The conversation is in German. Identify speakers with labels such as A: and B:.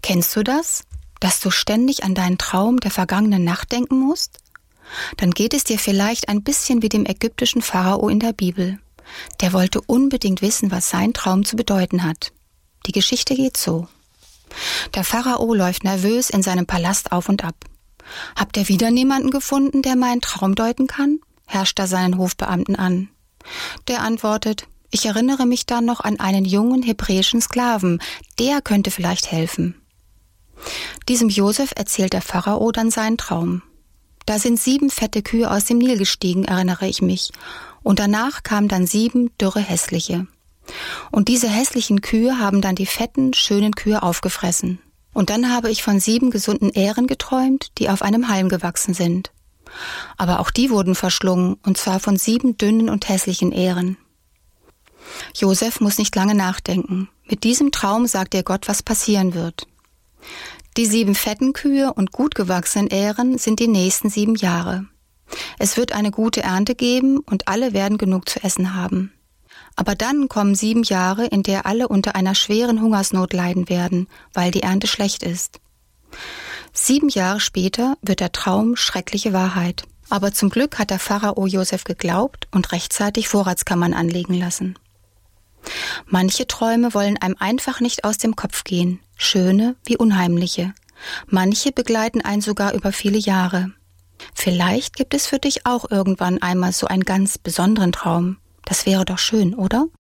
A: Kennst du das? Dass du ständig an deinen Traum der vergangenen Nacht denken musst? Dann geht es dir vielleicht ein bisschen wie dem ägyptischen Pharao in der Bibel. Der wollte unbedingt wissen, was sein Traum zu bedeuten hat. Die Geschichte geht so. Der Pharao läuft nervös in seinem Palast auf und ab. Habt ihr wieder niemanden gefunden, der meinen Traum deuten kann? Herrscht er seinen Hofbeamten an. Der antwortet, ich erinnere mich dann noch an einen jungen hebräischen Sklaven, der könnte vielleicht helfen. Diesem Josef erzählt der Pharao dann seinen Traum. Da sind 7 fette Kühe aus dem Nil gestiegen, erinnere ich mich. Und danach kamen dann 7 dürre hässliche. Und diese hässlichen Kühe haben dann die fetten, schönen Kühe aufgefressen. Und dann habe ich von 7 gesunden Ähren geträumt, die auf einem Halm gewachsen sind. Aber auch die wurden verschlungen, und zwar von 7 dünnen und hässlichen Ähren. Josef muss nicht lange nachdenken. Mit diesem Traum sagt ihr Gott, was passieren wird. Die 7 fetten Kühe und gut gewachsenen Ähren sind die nächsten 7 Jahre. Es wird eine gute Ernte geben und alle werden genug zu essen haben. Aber dann kommen 7 Jahre, in der alle unter einer schweren Hungersnot leiden werden, weil die Ernte schlecht ist. 7 Jahre später wird der Traum schreckliche Wahrheit. Aber zum Glück hat der Pharao Josef geglaubt und rechtzeitig Vorratskammern anlegen lassen. Manche Träume wollen einem einfach nicht aus dem Kopf gehen, schöne wie unheimliche. Manche begleiten einen sogar über viele Jahre. Vielleicht gibt es für dich auch irgendwann einmal so einen ganz besonderen Traum. Das wäre doch schön, oder?